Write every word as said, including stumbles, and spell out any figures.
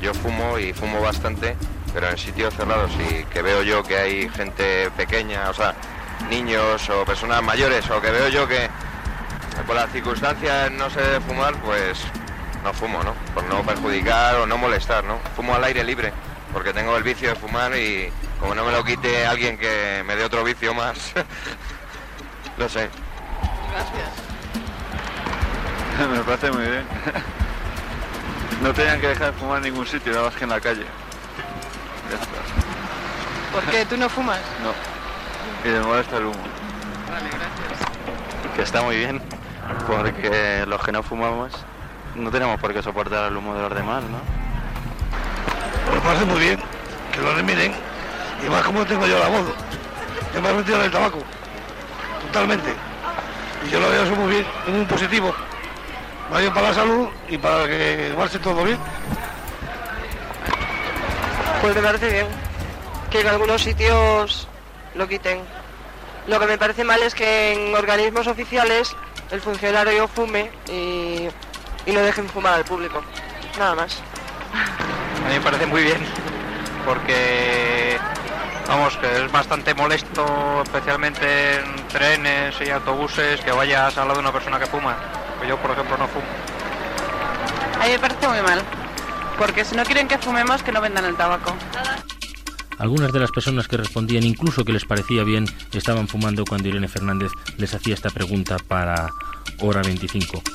yo fumo y fumo bastante, pero en sitios cerrados, y que veo yo que hay gente pequeña, o sea, niños o personas mayores, o que veo yo que por las circunstancias no se debe fumar, pues no fumo, ¿no? Por no perjudicar o no molestar, ¿no? Fumo al aire libre, porque tengo el vicio de fumar y como no me lo quite alguien que me dé otro vicio más, no sé. Gracias. Me parece muy bien. No tenían que dejar de fumar en ningún sitio, nada más que en la calle. Ya está. ¿Por qué? ¿Tú no fumas? No. Y me molesta el humo. Vale, gracias. Que está muy bien, porque los que no fumamos no tenemos por qué soportar el humo de los demás, ¿no? Me parece muy bien que lo eliminen, y más como tengo yo la voz. Yo me he retirado del tabaco, totalmente. Y yo lo veo eso muy bien, es muy positivo. Va bien para la salud y para que marche todo bien. Pues me parece bien que en algunos sitios lo quiten. Lo que me parece mal es que en organismos oficiales el funcionario fume y, y no dejen fumar al público. Nada más. A mí me parece muy bien, porque vamos, que es bastante molesto, especialmente en trenes y autobuses, que vayas al lado de una persona que fuma. Pues yo, por ejemplo, no fumo. A mí me parece muy mal, porque si no quieren que fumemos, que no vendan el tabaco. Algunas de las personas que respondían, incluso que les parecía bien, estaban fumando cuando Irene Fernández les hacía esta pregunta para Hora veinticinco.